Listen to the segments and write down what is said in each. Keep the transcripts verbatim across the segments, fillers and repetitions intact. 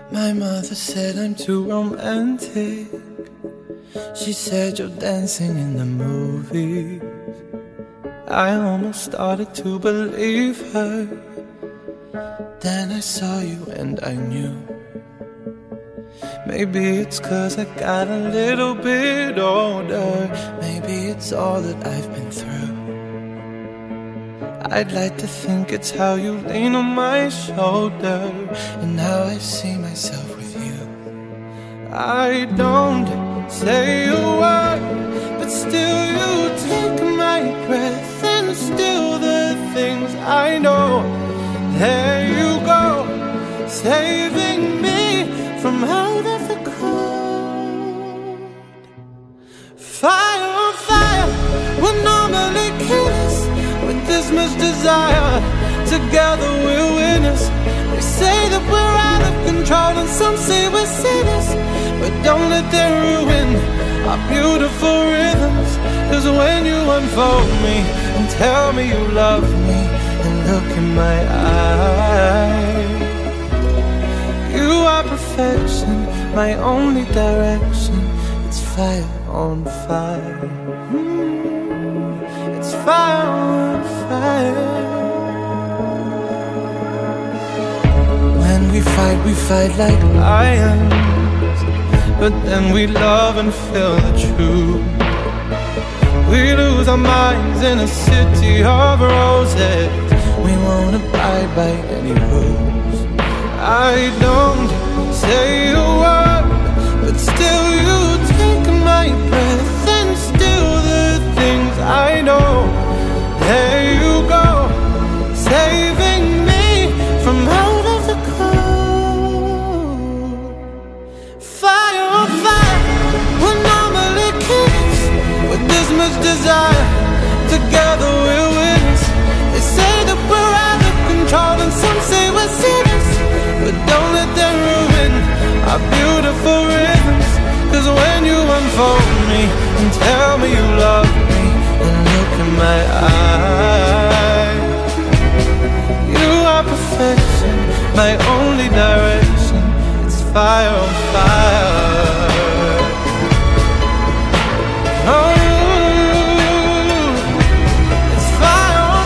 My mother said I'm too romantic. She said you're dancing in the movies. I almost started to believe her. Then I saw you and I knew. Maybe it's 'cause I got a little bit older. Maybe it's all that I've been through. I'd like to think it's how you lean on my shoulder and how I see myself with you. I don't say a word, but still you take my breath and still the things I know. There you go, saving me from out of the cold. Fire on fire, we're normally killers. With this much desire, together we're winners. They say that we're out of control and some say we're sinners, but don't let them ruin our beautiful rhythms. 'Cause when you unfold me and tell me you love me and look in my eyes, you are perfection, my only direction. It's fire on fire. Mm, it's fire on fire. When we fight, we fight like lions, but then we love and feel the truth. We lose our minds in a city of roses. We won't abide by any rules. I don't say a word, but still you take my breath and still the things I know. There you go, saving me from out of the cold. Fire on fire, we're normally kids. With this much desire, together we're winners. They say that we're out of control and some say we're sinners, but don't let them ruin our beautiful rhythms. 'Cause when you unfold me and tell me you love me and look in my eyes, you are perfection, my only direction. It's fire on fire. Oh, it's fire on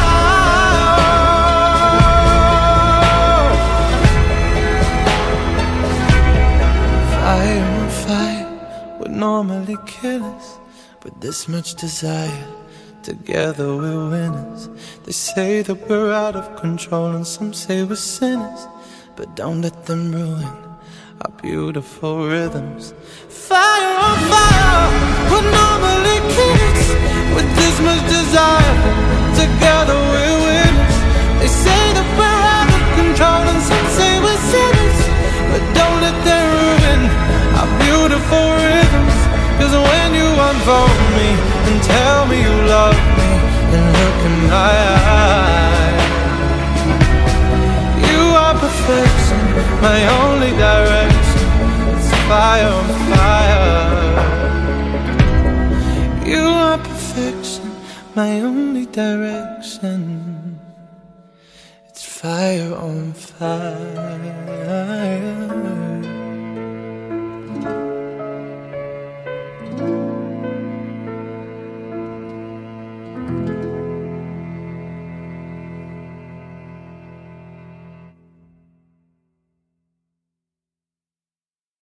fire. Fire on fire would normally kill us, but this much desire, together we're winners. They say that we're out of control and some say we're sinners, but don't let them ruin our beautiful rhythms. Fire on fire, we're normally kids. With this much desire, together we're winners. They say that we're out of control and some say we're sinners, but don't let them ruin our beautiful rhythms. 'Cause when you unfold me and tell me you love me and look in my eyes, you are perfection, my only direction. It's fire on fire. You are perfection, my only direction. It's fire on fire.